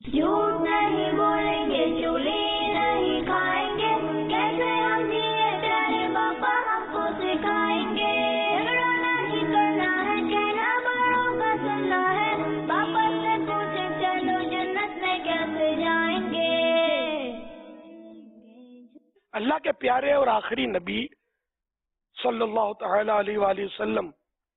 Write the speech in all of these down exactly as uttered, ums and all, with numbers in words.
جھوٹ نہیں بولیں گے، چولی نہیں کھائیں گے، کیسے ہم جیے پیارے باپا ہم کو سکھائیں گے۔ جھگڑا نہیں کرنا ہے، کہنا بڑوں کا سننا ہے، باپا سے پوچھے چلو جنت میں کیسے جائیں گے۔ اللہ کے پیارے اور آخری نبی صلی اللہ تعالی علیہ وآلہ وسلم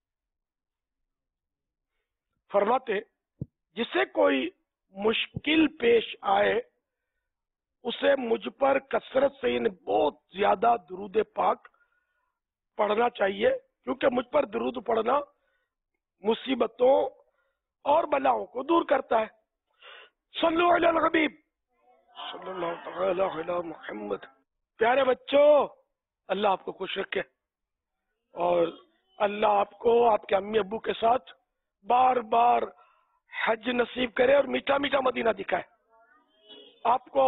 فرماتے جس سے کوئی مشکل پیش آئے اسے مجھ پر کثرت سے یعنی بہت زیادہ درود پاک پڑھنا چاہیے، کیونکہ مجھ پر درود پڑھنا مصیبتوں اور بلاؤں کو دور کرتا ہے۔ صلو علی الحبیب صلی اللہ تعالی علی محمد۔ پیارے بچوں، اللہ آپ کو خوش رکھے اور اللہ آپ کو آپ کے امی ابو کے ساتھ بار بار حج نصیب کرے اور میٹھا میٹھا مدینہ دکھائے۔ آپ کو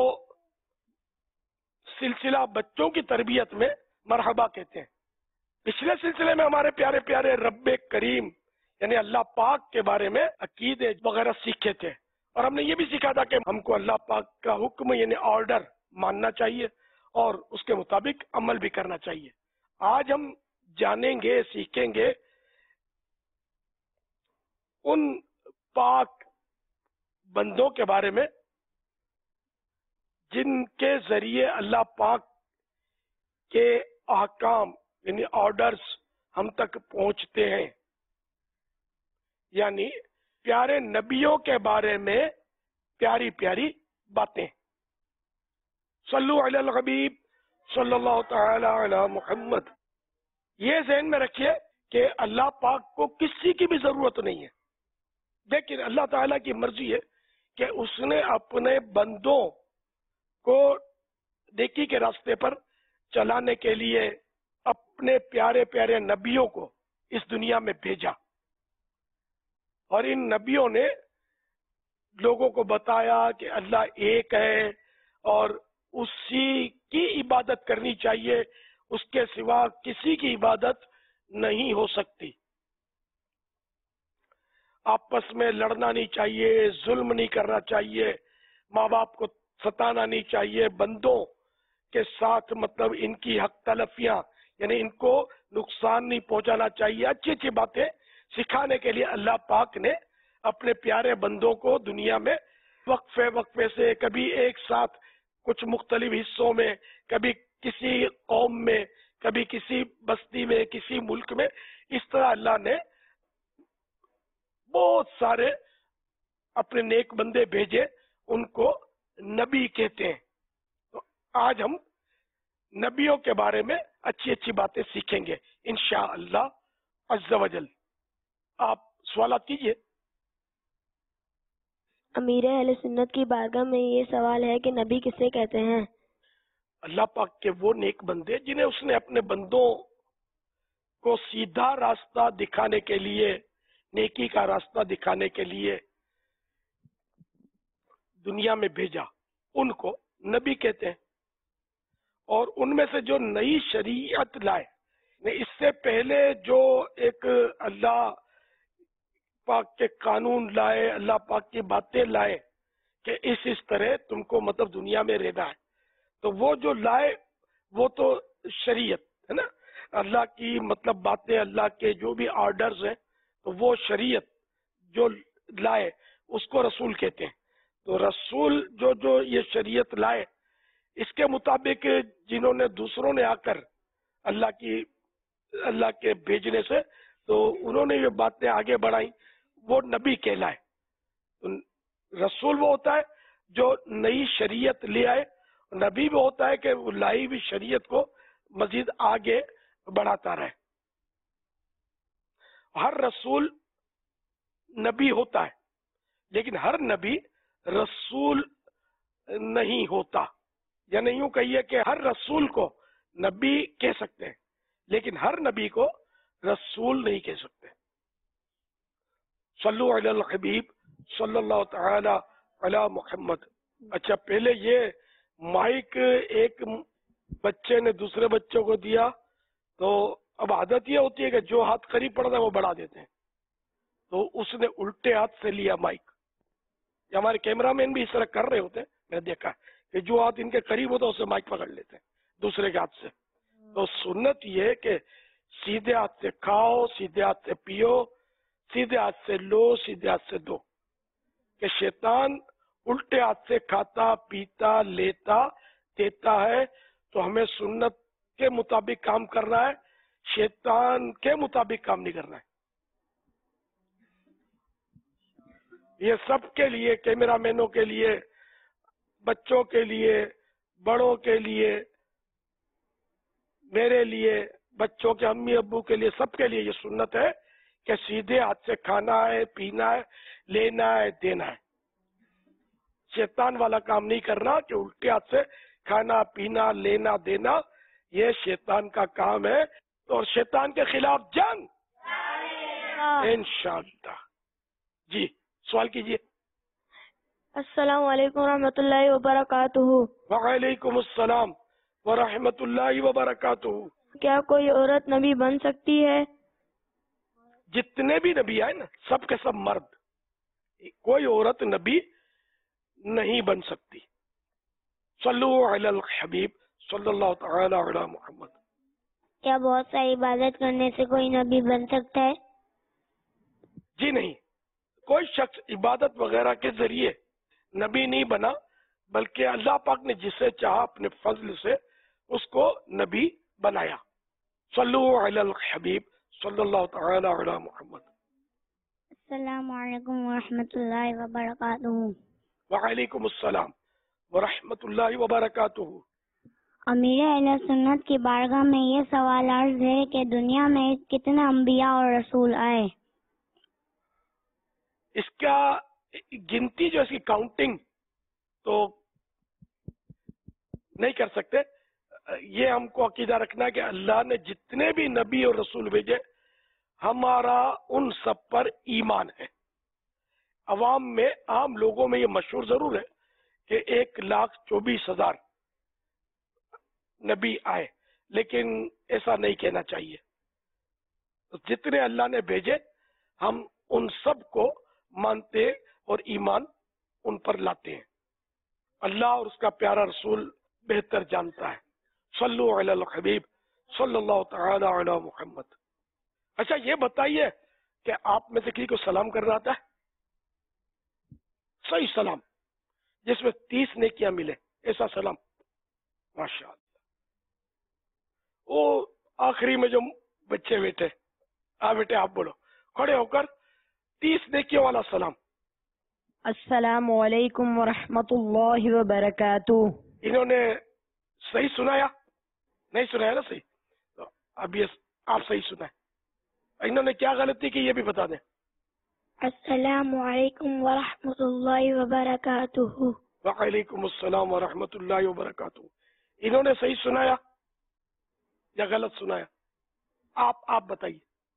سلسلہ بچوں کی تربیت میں مرحبا کہتے ہیں۔ پچھلے سلسلے میں ہمارے پیارے پیارے رب کریم یعنی اللہ پاک کے بارے میں عقیدے وغیرہ سیکھے تھے، اور ہم نے یہ بھی سیکھا تھا کہ ہم کو اللہ پاک کا حکم یعنی آرڈر ماننا چاہیے اور اس کے مطابق عمل بھی کرنا چاہیے۔ آج ہم جانیں گے، سیکھیں گے ان پاک بندوں کے بارے میں جن کے ذریعے اللہ پاک کے احکام یعنی آرڈرز ہم تک پہنچتے ہیں، یعنی پیارے نبیوں کے بارے میں پیاری پیاری باتیں۔ صلو علی الحبیب صلی اللہ تعالی علی محمد۔ یہ ذہن میں رکھیے کہ اللہ پاک کو کسی کی بھی ضرورت نہیں ہے، لیکن اللہ تعالیٰ کی مرضی ہے کہ اس نے اپنے بندوں کو نیکی کے راستے پر چلانے کے لیے اپنے پیارے پیارے نبیوں کو اس دنیا میں بھیجا، اور ان نبیوں نے لوگوں کو بتایا کہ اللہ ایک ہے اور اسی کی عبادت کرنی چاہیے، اس کے سوا کسی کی عبادت نہیں ہو سکتی۔ آپس میں لڑنا نہیں چاہیے، ظلم نہیں کرنا چاہیے، ماں باپ کو ستانا نہیں چاہیے، بندوں کے ساتھ مطلب ان کی حق تلفیاں یعنی ان کو نقصان نہیں پہنچانا چاہیے۔ اچھی اچھی باتیں سکھانے کے لیے اللہ پاک نے اپنے پیارے بندوں کو دنیا میں وقفے وقفے سے کبھی ایک ساتھ کچھ مختلف حصوں میں، کبھی کسی قوم میں، کبھی کسی بستی میں، کسی ملک میں، اس طرح اللہ نے بہت سارے اپنے نیک بندے بھیجے، ان کو نبی کہتے ہیں۔ تو آج ہم نبیوں کے بارے میں اچھی اچھی باتیں سیکھیں گے انشاءاللہ عز و جل۔ آپ سوالات کیجئے۔ امیر اہل سنت کی بارگاہ میں یہ سوال ہے کہ نبی کسے کہتے ہیں؟ اللہ پاک کے وہ نیک بندے جنہیں اس نے اپنے بندوں کو سیدھا راستہ دکھانے کے لیے، نیکی کا راستہ دکھانے کے لیے دنیا میں بھیجا، ان کو نبی کہتے ہیں۔ اور ان میں سے جو نئی شریعت لائے، اس سے پہلے جو ایک اللہ پاک کے قانون لائے، اللہ پاک کی باتیں لائے کہ اس اس طرح تم کو مطلب دنیا میں رہنا ہے، تو وہ جو لائے وہ تو شریعت ہے نا، اللہ کی مطلب باتیں، اللہ کے جو بھی آرڈرز ہیں، تو وہ شریعت جو لائے اس کو رسول کہتے ہیں۔ تو رسول جو جو یہ شریعت لائے، اس کے مطابق جنہوں نے دوسروں نے آ کر اللہ کی اللہ کے بھیجنے سے تو انہوں نے یہ باتیں آگے بڑھائیں، وہ نبی کہلائے۔ رسول وہ ہوتا ہے جو نئی شریعت لے آئے، نبی وہ ہوتا ہے کہ وہ لائی ہوئی شریعت کو مزید آگے بڑھاتا رہے۔ ہر رسول نبی ہوتا ہے، لیکن ہر نبی رسول نہیں ہوتا، یعنی یوں کہیے کہ ہر رسول کو نبی کہہ سکتے ہیں، لیکن ہر نبی کو رسول نہیں کہہ سکتے۔ صلو علی الحبیب صلی اللہ تعالی علی محمد۔ اچھا، پہلے یہ مائک ایک بچے نے دوسرے بچوں کو دیا، تو اب عادت یہ ہوتی ہے کہ جو ہاتھ قریب پڑتا ہے وہ بڑھا دیتے ہیں، تو اس نے الٹے ہاتھ سے لیا مائک، یہ ہمارے کیمرہ مین بھی اس طرح کر رہے ہوتے ہیں، میں نے دیکھا کہ جو ہاتھ ان کے قریب ہوتا ہے اسے مائک پکڑ لیتے ہیں دوسرے کے ہاتھ سے. تو سنت یہ ہے کہ سیدھے ہاتھ سے کھاؤ، سیدھے ہاتھ سے پیو، سیدھے ہاتھ سے لو، سیدھے ہاتھ سے دو. کہ شیطان الٹے ہاتھ سے کھاتا پیتا لیتا دیتا ہے، تو ہمیں سنت کے مطابق کام کرنا ہے، شیطان کے مطابق کام نہیں کرنا ہے. یہ سب کے لیے، کیمرہ مینوں کے لیے، بچوں کے لیے، بڑوں کے لیے، میرے لیے، بچوں کے امی ابو کے لیے، سب کے لیے یہ سنت ہے کہ سیدھے ہاتھ سے کھانا ہے، پینا ہے، لینا ہے، دینا ہے. شیطان والا کام نہیں کرنا کہ الٹے ہاتھ سے کھانا پینا لینا دینا، یہ شیطان کا کام ہے. اور شیطان کے خلاف جنگ انشاءاللہ. جی سوال کیجئے. السلام علیکم ورحمۃ اللہ وبرکاتہ. وعلیکم السلام ورحمۃ اللہ وبرکاتہ. کیا کوئی عورت نبی بن سکتی ہے؟ جتنے بھی نبی آئے نا سب کے سب مرد، کوئی عورت نبی نہیں بن سکتی. صلو علی الحبیب صلی اللہ تعالی علی محمد. کیا بہت ساری عبادت کرنے سے کوئی نبی بن سکتا ہے؟ جی نہیں، کوئی شخص عبادت وغیرہ کے ذریعے نبی نہیں بنا، بلکہ اللہ پاک نے جسے چاہا اپنے فضل سے اس کو نبی بنایا. صلو علی الحبیب صلی اللہ تعالی علی محمد. السلام علیکم ورحمۃ اللہ وبرکاتہ. وعلیکم السلام ورحمۃ اللہ وبرکاتہ. امیر اہل سنت کی بارگاہ میں یہ سوال عرض ہے کہ دنیا میں کتنے انبیاء اور رسول آئے؟ اس کا گنتی جو اس کی کاؤنٹنگ تو نہیں کر سکتے. یہ ہم کو عقیدہ رکھنا کہ اللہ نے جتنے بھی نبی اور رسول بھیجے ہمارا ان سب پر ایمان ہے. عوام میں، عام لوگوں میں یہ مشہور ضرور ہے کہ ایک لاکھ چوبیس ہزار نبی آئے، لیکن ایسا نہیں کہنا چاہیے. جتنے اللہ نے بھیجے ہم ان سب کو مانتے اور ایمان ان پر لاتے ہیں. اللہ اور اس کا پیارا رسول بہتر جانتا ہے. صلو علی الحبیب صلی اللہ تعالی علی محمد. اچھا یہ بتائیے کہ آپ میں سے کسی کو سلام کرنا آتا ہے؟ صحیح سلام جس میں تیس نیکیاں ملے، ایسا سلام. ماشاء اللہ. وہ آخری میں جو بچے بیٹھے، آ بیٹے آپ بولو کھڑے ہو کر تیس نیکیوں والا سلام. السلام علیکم ورحمۃ اللہ وبرکاتہ. انہوں نے صحیح سنایا؟ نہیں سنایا نا صحیح؟ تو اب یہ آپ صحیح سنائیں. انہوں نے کیا غلطی کی یہ بھی بتا دیں. السلام علیکم ورحمۃ اللہ وبرکاتہ. وعلیکم السلام ورحمۃ اللہ وبرکاتہ. انہوں نے صحیح سنایا یا غلط سنایا؟ آپ آپ بتائیے.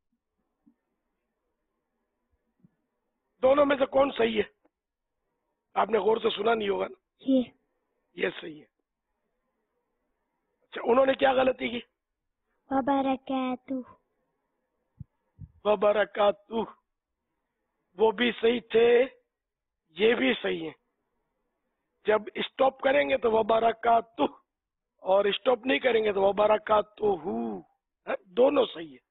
دونوں میں سے کون صحیح ہے؟ آپ نے غور سے سنا نہیں ہوگا نا. جی. یہ صحیح ہے. اچھا انہوں نے کیا غلطی کی؟ وبرکاتہ. وبرکاتہ. وہ بھی صحیح تھے، یہ بھی صحیح ہے. جب اسٹاپ کریں گے تو وبرکاتہ، اور اسٹاپ نہیں کریں گے تو وبرکاتہ. دونوں صحیح ہے.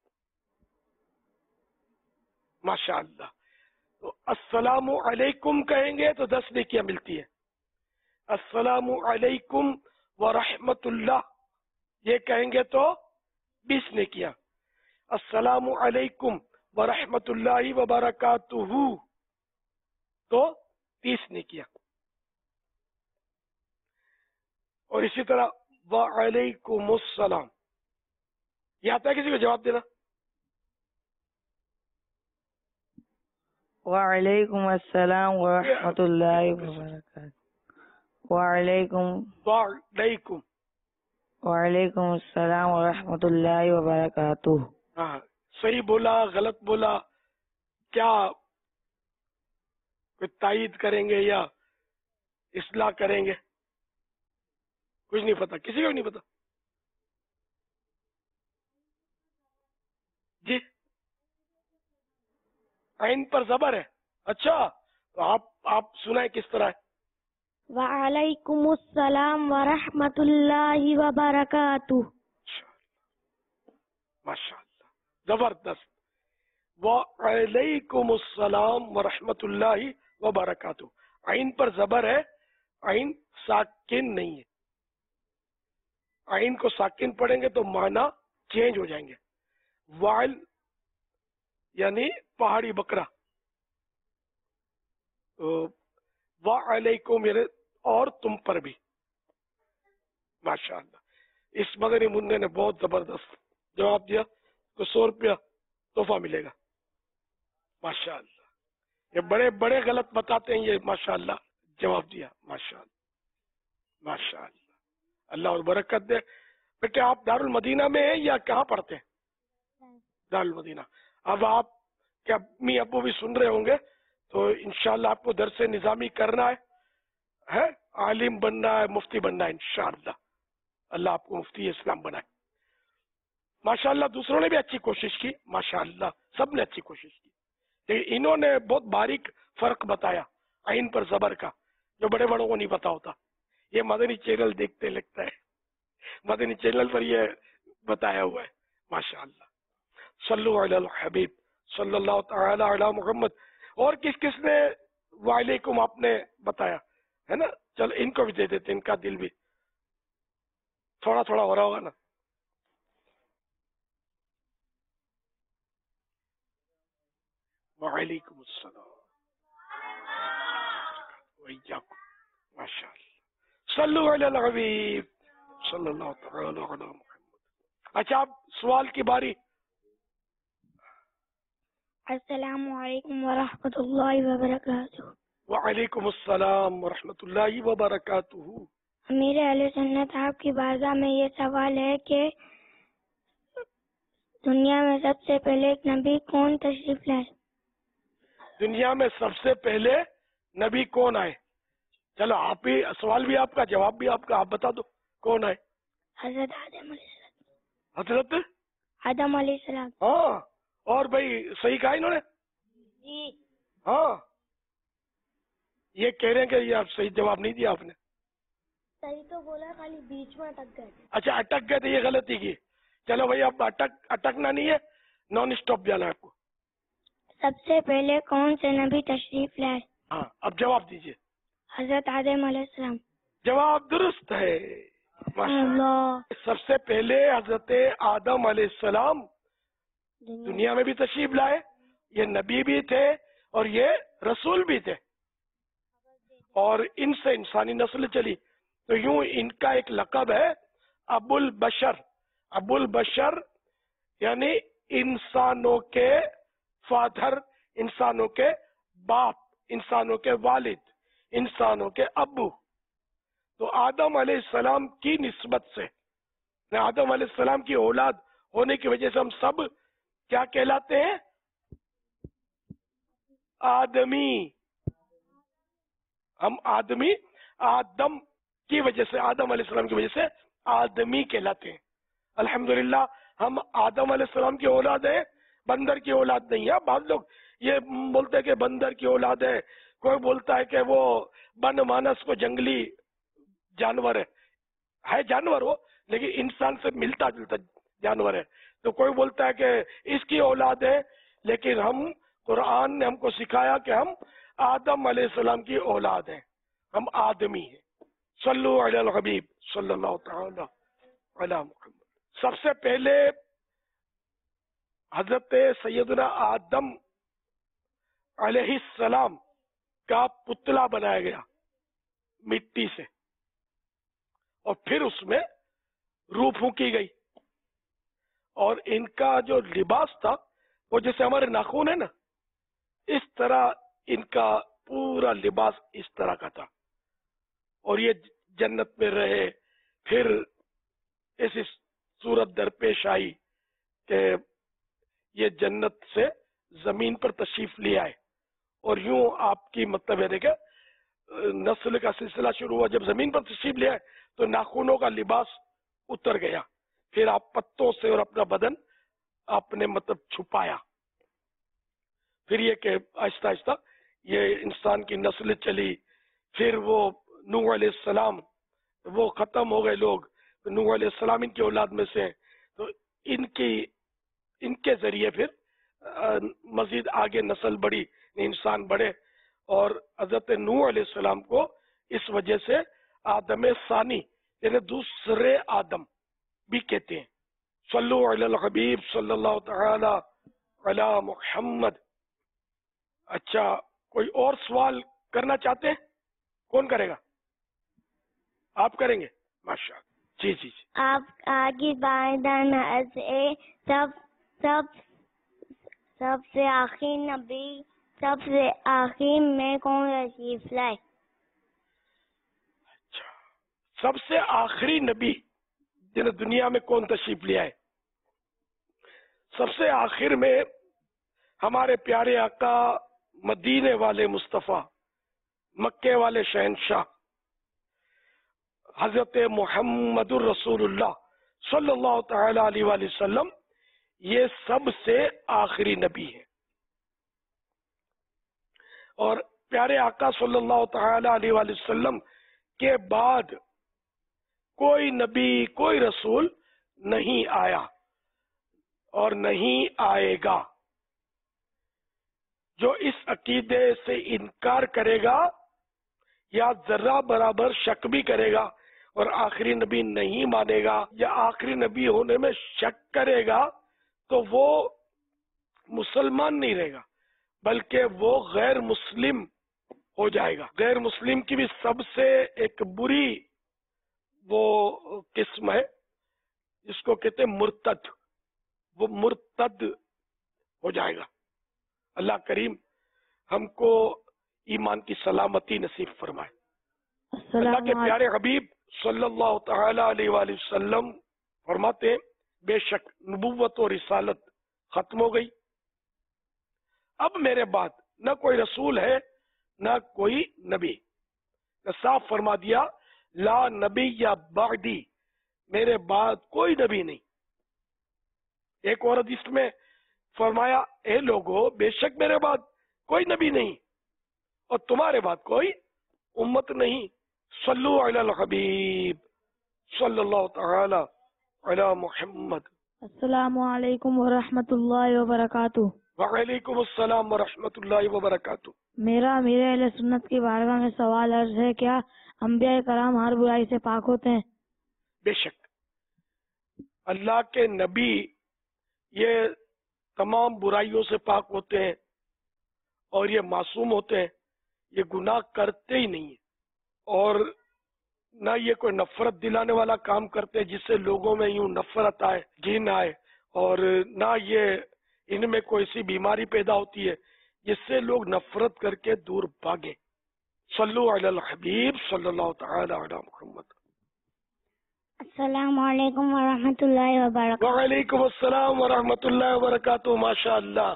ماشاء اللہ. تو السلام علیکم کہیں گے تو دس نیکیاں ملتی ہے. السلام علیکم ورحمۃ اللہ یہ کہیں گے تو بیس نیکیاں. السلام علیکم ورحمۃ اللہ وبرکاتہ تو تیس نیکیاں. اور اسی طرح وعلیکم السلام. یہ آتا ہے کسی کو جواب دینا؟ وعلیکم السلام ورحمۃ اللہ وبرکاتہ. وعلیکم وعلیکم وعلیکم السلام ورحمۃ اللہ وبرکاتہ. ہاں صحیح بولا غلط بولا، کیا کوئی تائید کریں گے یا اصلاح کریں گے؟ کچھ نہیں پتا، کسی کو نہیں پتا. جی عین پر زبر ہے. اچھا تو آپ آپ سنائیں کس طرح ہے. وعلیکم السلام ورحمۃ اللہ وبرکاتہ. ماشاء اللہ زبردست. وعلیکم السلام ورحمۃ اللہ وبرکاتہ. عین پر زبر ہے, عین ساکن نہیں ہے. عین کو ساکن پڑھیں گے تو معنی چینج ہو جائیں گے. وائل یعنی پہاڑی بکرا, وعلیکم میرے اور تم پر بھی. ماشاء اللہ اس مدنی منع نے بہت زبردست جواب دیا, تو سو روپیہ تحفہ ملے گا. ماشاء اللہ یہ بڑے بڑے غلط بتاتے ہیں, یہ ماشاء اللہ جواب دیا. ماشاء اللہ ماشاء اللہ, اللہ اور برکت دے. بیٹے آپ دارالمدینہ میں ہیں یا کہاں پڑھتے ہیں؟ دارالمدینہ. اب آپ کے امی ابو بھی سن رہے ہوں گے, تو انشاءاللہ آپ کو درس نظامی کرنا ہے, ہے عالم بننا ہے, مفتی بننا ہے انشاءاللہ. اللہ آپ کو مفتی اسلام بنائے. ماشاءاللہ دوسروں نے بھی اچھی کوشش کی, ماشاءاللہ سب نے اچھی کوشش کی, لیکن انہوں نے بہت باریک فرق بتایا عین پر زبر کا, جو بڑے بڑوں کو نہیں پتا ہوتا. یہ مدنی چینل دیکھتے لگتا ہے, مدنی چینل پر یہ بتایا ہوا ہے. ماشاءاللہ صلو علی الحبیب صلی اللہ تعالی علی محمد. اور کس کس نے وعلیکم آپ نے بتایا ہے نا, چل ان کو بھی دے دیتے, ان کا دل بھی تھوڑا تھوڑا ہو رہا ہوگا نا. وعلیکم السلام وإياكم. ماشاء اللہ صلو علی الحبیب صلی اللہ تعالی علی محمد. اچھا آپ سوال کی باری. السلام علیکم ورحمۃ اللہ وبرکاتہ. وعلیکم السلام ورحمۃ اللہ وبرکاتہ. امیر اہل سنت آپ کی بارگاہ میں یہ سوال ہے کہ دنیا میں سب سے پہلے ایک نبی کون تشریف لائے؟ دنیا میں سب سے پہلے نبی کون آئے؟ چلو آپ ہی, سوال بھی آپ کا جواب بھی آپ کا, آپ بتا دو کون آئے. حضرت آدم علیہ السلام. حضرت آدم علیہ السلام. ہاں, اور بھائی صحیح کہا انہوں نے. جی ہاں یہ کہہ رہے ہیں کہ یہ آپ صحیح جواب نہیں دیا آپ نے. صحیح تو بولا, خالی بیچ میں اٹک گئے. اچھا اٹک گئے تھے, یہ غلطی کی. چلو بھائی اب اٹک اٹکنا نہیں ہے, نان اسٹاپ جانا ہے آپ کو. سب سے پہلے کون سے نبی تشریف لائے؟ ہاں اب جواب دیجئے. حضرت آدم علیہ السلام. جواب درست ہے. اللہ. سب سے پہلے حضرت آدم علیہ السلام دنیا میں بھی تشریف لائے. یہ نبی بھی تھے اور یہ رسول بھی تھے, اور ان سے انسانی نسل چلی. تو یوں ان کا ایک لقب ہے ابو البشر. ابو البشر یعنی انسانوں کے فادر, انسانوں کے باپ, انسانوں کے والد, انسانوں کے ابو. تو آدم علیہ السلام کی نسبت سے, آدم علیہ السلام کی اولاد ہونے کی وجہ سے ہم سب کیا کہلاتے ہیں؟ آدمی. ہم آدمی, آدم کی وجہ سے, آدم علیہ السلام کی وجہ سے آدمی کہلاتے ہیں. الحمدللہ ہم آدم علیہ السلام کی اولاد ہیں, بندر کی اولاد نہیں ہے. بعض لوگ یہ بولتے ہیں کہ بندر کی اولاد ہے, کوئی بولتا ہے کہ وہ بن مانس کو جنگلی جانور ہے. ہے جانور وہ, لیکن انسان سے ملتا جلتا جانور ہے. تو کوئی بولتا ہے کہ اس کی اولاد ہے, لیکن ہم, قرآن نے ہم کو سکھایا کہ ہم آدم علیہ السلام کی اولاد ہیں, ہم آدمی ہیں. صلو علی الحبیب صلی اللہ تعالی علی محمد. سب سے پہلے حضرت سیدنا آدم علیہ السلام کا پتلا بنایا گیا مٹی سے, اور پھر اس میں روح پھونکی گئی, اور ان کا جو لباس تھا وہ جیسے ہمارے ناخن ہے نا, اس طرح ان کا پورا لباس اس طرح کا تھا. اور یہ جنت میں رہے. پھر ایسی صورت درپیش آئی کہ یہ جنت سے زمین پر تشریف لے آئے, اور یوں آپ کی مطلب ہے دیکھیں نسل کا سلسلہ شروع ہوا. جب زمین پر تشریف لے آئے تو ناخنوں کا لباس اتر گیا, پھر آپ پتوں سے اور اپنا بدن آپ نے مطلب چھپایا. پھر یہ کہ آہستہ آہستہ یہ انسان کی نسل چلی، پھر وہ نوح علیہ السلام وہ ختم ہو گئے لوگ، نوح علیہ السلام ان کی اولاد میں سے ہیں، تو ان کی ان کے ذریعے پھر مزید آگے نسل بڑھی، انسان بڑھے، اور حضرت نوح علیہ السلام کو اس وجہ سے آدم ثانی یعنی دوسرے آدم بھی کہتے ہیں۔ صلو علی الحبیب صلی اللہ تعالی علی محمد۔ اچھا، کوئی اور سوال کرنا چاہتے ہیں؟ کون کرے گا؟ آپ کریں گے؟ ماشاء اللہ، جی جی جی۔ آپ آگے بائدن سے سب سب سب سے آخری نبی سب سے آخری میں کون تشریف لائے؟ اچھا، سب سے آخری نبی جن دنیا میں کون تشریف لیا ہے؟ سب سے آخر میں ہمارے پیارے آقا مدینے والے مصطفیٰ، مکے والے شہنشاہ حضرت محمد الرسول اللہ صلی اللہ تعالی علیہ وآلہ وسلم، یہ سب سے آخری نبی ہے۔ اور پیارے آقا صلی اللہ تعالی علیہ وآلہ وسلم کے بعد کوئی نبی کوئی رسول نہیں آیا اور نہیں آئے گا۔ جو اس عقیدے سے انکار کرے گا یا ذرہ برابر شک بھی کرے گا اور آخری نبی نہیں مانے گا یا آخری نبی ہونے میں شک کرے گا تو وہ مسلمان نہیں رہے گا، بلکہ وہ غیر مسلم ہو جائے گا۔ غیر مسلم کی بھی سب سے ایک بری وہ قسم ہے جس کو کہتے ہیں مرتد، وہ مرتد ہو جائے گا۔ اللہ کریم ہم کو ایمان کی سلامتی نصیب فرمائے۔ اللہ کے پیارے حبیب صلی اللہ تعالی علیہ وآلہ وسلم فرماتے ہیں بے شک نبوت و رسالت ختم ہو گئی، اب میرے بعد نہ کوئی رسول ہے نہ کوئی نبی۔ صاف فرما دیا لا نبی یا بعدی، میرے بعد کوئی نبی نہیں۔ ایک اور حدیث میں فرمایا اے لوگو بے شک میرے بعد کوئی نبی نہیں اور تمہارے بعد کوئی امت نہیں۔ صلو علی الحبیب صلی اللہ تعالی علی محمد۔ السلام علیکم ورحمۃ اللہ وبرکاتہ۔ وعلیکم السلام ورحمۃ اللہ وبرکاتہ۔ میرا امیر اہل سنت کی بارگاہ میں سوال عرض ہے، کیا انبیاء کرام ہر برائی سے پاک ہوتے ہیں؟ بے شک اللہ کے نبی یہ تمام برائیوں سے پاک ہوتے ہیں اور یہ معصوم ہوتے ہیں، یہ گناہ کرتے ہی نہیں ہیں، اور نہ یہ کوئی نفرت دلانے والا کام کرتے جس سے لوگوں میں یوں نفرت آئے، گھن آئے، اور نہ یہ ان میں کوئی سی بیماری پیدا ہوتی ہے جس سے لوگ نفرت کر کے دور بھاگیں۔ صلو علی الحبیب صلی اللہ تعالی علی محمد۔ السلام علیکم ورحمۃ اللہ وبرکاتہ۔ وعلیکم السلام ورحمۃ اللہ وبرکاتہ۔ ماشاء اللہ۔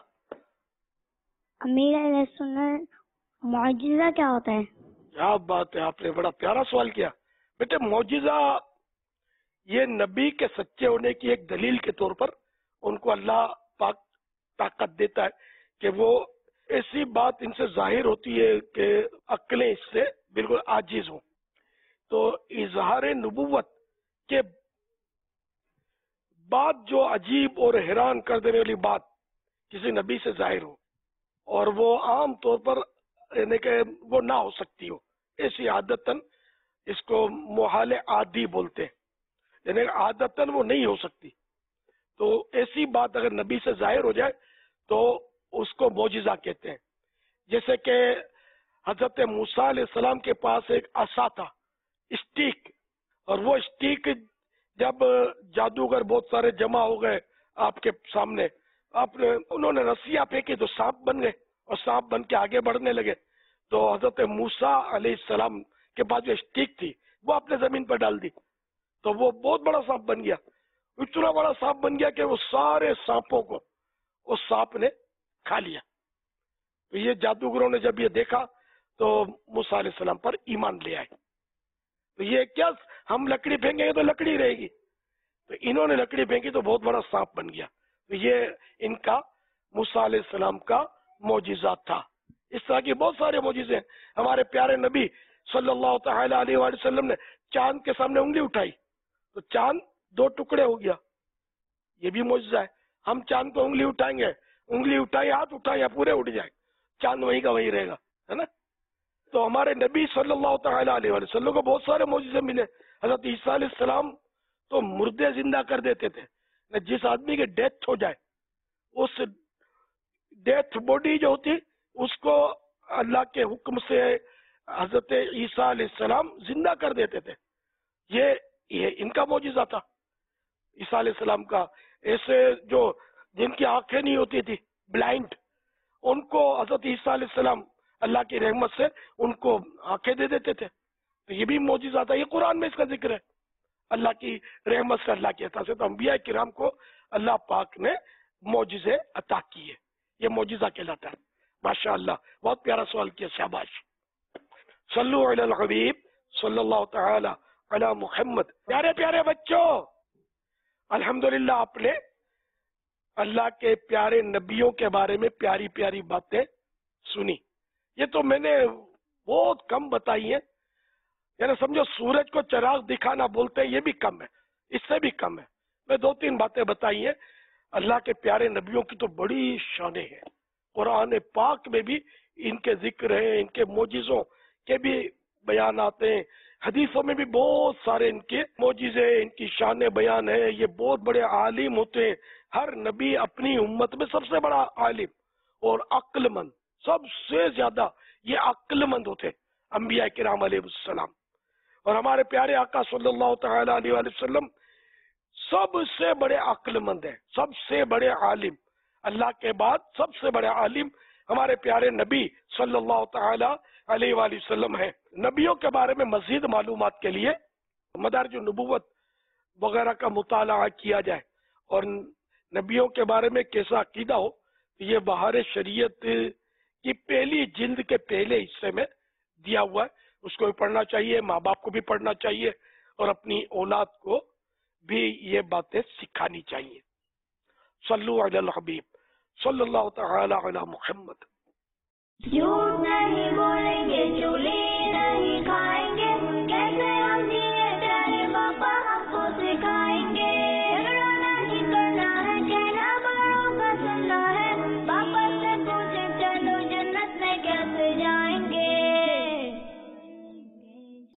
امیر علیہ سنت معجزہ کیا ہوتا ہے؟ کیا بات ہے، آپ نے بڑا پیارا سوال کیا بیٹے۔ معجزہ یہ نبی کے سچے ہونے کی ایک دلیل کے طور پر ان کو اللہ پاک طاقت دیتا ہے کہ وہ ایسی بات ان سے ظاہر ہوتی ہے کہ عقلیں اس سے بالکل عاجز ہوں۔ تو اظہار نبوت کے بعد جو عجیب اور حیران کر دینے والی بات کسی نبی سے ظاہر ہو اور وہ عام طور پر یعنی کہ وہ نہ ہو سکتی ہو، ایسی عادتاً اس کو محال عادی بولتے ہیں، یعنی عادتاً وہ نہیں ہو سکتی، تو ایسی بات اگر نبی سے ظاہر ہو جائے تو اس کو معجزہ کہتے ہیں۔ جیسے کہ حضرت موسیٰ علیہ السلام کے پاس ایک عصا تھا، اسٹیک، اور وہ اسٹیک جب جادوگر بہت سارے جمع ہو گئے آپ کے سامنے، آپ نے انہوں نے رسیاں پھینکی تو سانپ بن گئے اور سانپ بن کے آگے بڑھنے لگے، تو حضرت موسیٰ علیہ السلام کے پاس جو اسٹیک تھی وہ آپ نے زمین پر ڈال دی تو وہ بہت بڑا سانپ بن گیا، اتنا بڑا سانپ بن گیا کہ وہ سارے سانپوں کو اس سانپ نے کھا لیا۔ تو یہ جادوگروں نے جب یہ دیکھا تو موسیٰ علیہ السلام پر ایمان لے آئے۔ تو یہ کیا ہم لکڑی پھینکیں گے تو لکڑی رہے گی، تو انہوں نے لکڑی پھینکی تو بہت بڑا سانپ بن گیا۔ تو یہ ان کا موسیٰ علیہ السلام کا معجزہ تھا۔ اس طرح کی بہت سارے معجزے ہیں. ہمارے پیارے نبی صلی اللہ تعالی علیہ وآلہ وسلم نے چاند کے سامنے انگلی اٹھائی تو چاند دو ٹکڑے ہو گیا. یہ بھی معجزہ ہے. ہم چاند کو انگلی اٹھائیں گے, انگلی اٹھائی ہاتھ اٹھائیں یا پورے اٹھ جائیں, چاند وہیں کا وہیں رہے گا, ہے نا. تو ہمارے نبی صلی اللہ تعالی علیہ وآلہ وسلم کو بہت سارے معجزے ملے. حضرت عیسیٰ علیہ السلام تو مردے زندہ کر دیتے تھے. جس آدمی کی ڈیتھ ہو جائے اس ڈیتھ باڈی جو ہوتی اس کو اللہ کے حکم سے حضرت عیسیٰ علیہ السلام زندہ کر دیتے تھے. یہ یہ ان کا معجزہ تھا عیسیٰ علیہ السلام کا. ایسے جو جن کی آنکھیں نہیں ہوتی تھی, بلائنڈ, ان کو حضرت عیسیٰ علیہ السلام اللہ کی رحمت سے ان کو آنکھیں دے دیتے تھے. تو یہ بھی معجزہ تھا. یہ قرآن میں اس کا ذکر ہے, اللہ کی رحمت سے, اللہ کی عطا سے. تو انبیاء کرام کو اللہ پاک نے معجزے عطا کیے. یہ معجزہ کہلاتا ہے. ماشاء اللہ, بہت پیارا سوال کیا, شاباش. صلو علی الحبیب صلی اللہ تعالی علی محمد. پیارے پیارے بچوں, الحمدللہ آپ نے اللہ کے پیارے نبیوں کے بارے میں پیاری پیاری باتیں سنی. یہ تو میں نے بہت کم بتائی ہیں, یعنی سمجھو سورج کو چراغ دکھانا بولتے ہیں, یہ بھی کم ہے, اس سے بھی کم ہے. میں دو تین باتیں بتائی ہیں. اللہ کے پیارے نبیوں کی تو بڑی شانیں ہیں. قرآن پاک میں بھی ان کے ذکر ہیں, ان کے معجزوں کے بھی بیانات ہیں. حدیثوں میں بھی بہت سارے ان کے معجزے, ان کی شانیں بیان ہیں. یہ بہت بڑے عالم ہوتے ہیں. ہر نبی اپنی امت میں سب سے بڑا عالم اور عقل مند, سب سے زیادہ یہ عقل مند ہوتے انبیاء کرام علیہ السلام. اور ہمارے پیارے آقا صلی اللہ تعالی علیہ وآلہ وسلم سب سے بڑے عقل مند ہیں, سب سے بڑے عالم. اللہ کے بعد سب سے بڑے عالم ہمارے پیارے نبی صلی اللہ تعالی علیہ وآلہ وسلم ہے. نبیوں کے بارے میں مزید معلومات کے لیے مدارج النبوت وغیرہ کا مطالعہ کیا جائے اور نبیوں کے بارے میں کیسا عقیدہ ہو, یہ بہار شریعت کی پہلی جلد کے پہلے حصے میں دیا ہوا ہے. اس کو بھی پڑھنا چاہیے, ماں باپ کو بھی پڑھنا چاہیے اور اپنی اولاد کو بھی یہ باتیں سکھانی چاہیے. صلو علی الحبیب صلی اللہ تعالی علی محمد. جھوٹ نہیں بولیں